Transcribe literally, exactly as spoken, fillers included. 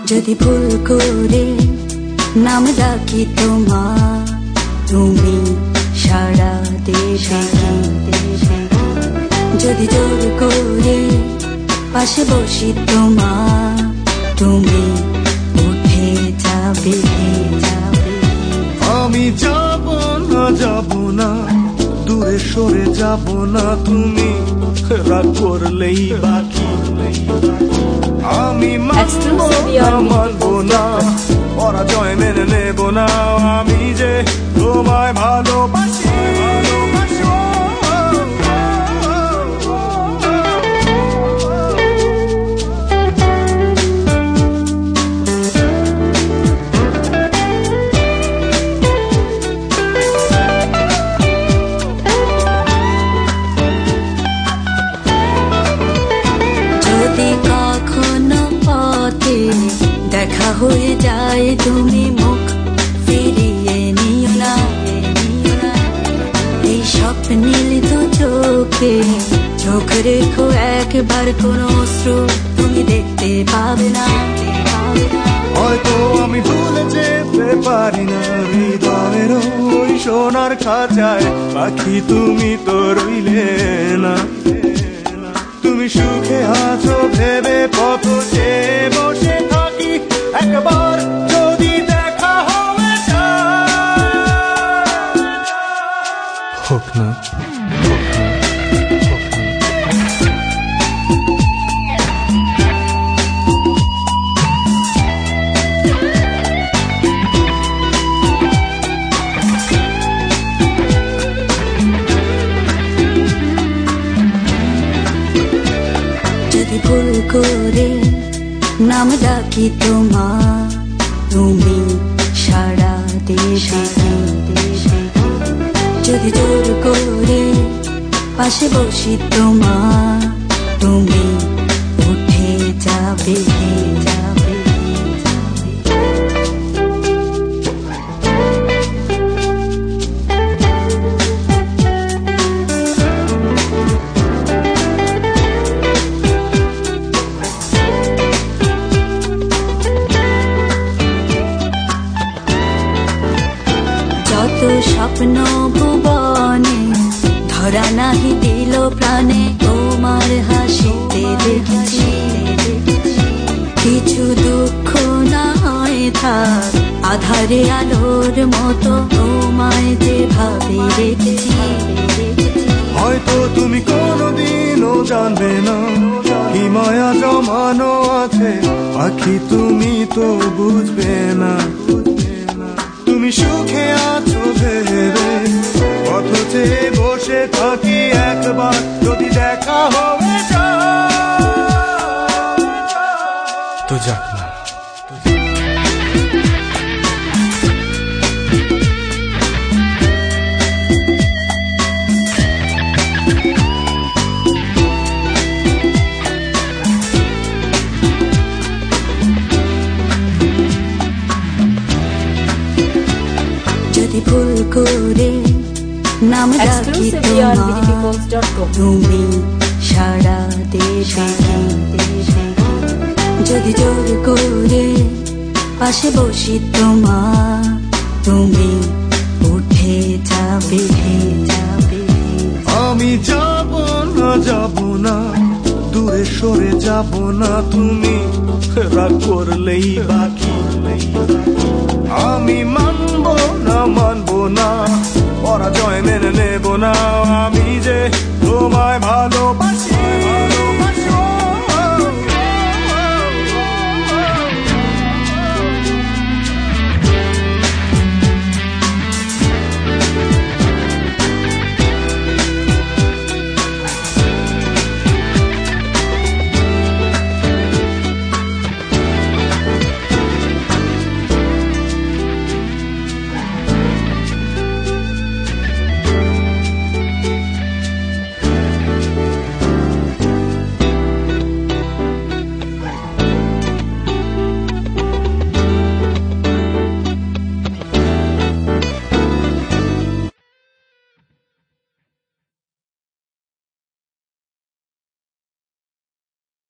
যদি ভুল করে নাম ডাকি তোমার, তুমি সারা দেশে। যদি জোর করে পাশে বসি তোমার, তুমি উঠে যাবে। আমি যাব না যাব না দূরে সরে যাব না, তুমি রাগ করলেই বাকি। আমি মানবো না মানবো না পরাজয় মেনে নেব না, আমি যে তোমায় ভালোবাসি। দেখা হয়ে যায় তুমি মুখ ফিরিয়ে নিও না, এই স্বপ্নীল তো চোখে চোখ রেখো একবার, কোনো অশ্রু তুমি দেখতে পাবে না। হয়তো আমি ভুলে যেতে পারি না হৃদয়ের ওই সোনার খাঁচায়, পাখি তুমি তো রইলে না। তুমি সুখে আছো ভেবে কত যে বসে থাকি, একবার যদি দেখা হয়ে যায়। হোক না ভুল করে নাম ডাকি তোমার, তুমি সারা দেশে। যদি জোর করে পাশে বসি তোমার, তুমি উঠে যাবে। যত স্বপ্ন ভুবনে ধরা নাহি দিল প্রাণে, তোমার হাসিতে দেখেছি কিছু দুঃখ না হয় থাক, আধারে আলোর মতো তোমায় যেভাবে রেখেছি। হয়তো তুমি কোনোদিনও জানবে না কি মায়া জমানো আছে, পাখি তুমি তো বুঝবে না। তুমি সুখে আছো ভেবে কত যে বসে থাকি, একবার যদি দেখা হয়ে যায় তো যাক না। যদি ভুল করে নাম ডাকি তোমার, তুমি সারা দেশে। যদি জোর করে পাশে বসি তোমার, তুমি উঠে যাবে। আমি যাব না যাব না দূরে সরে যাব না, তুমি রাগ করলেই বাকি। আমি মানবো না মানবো না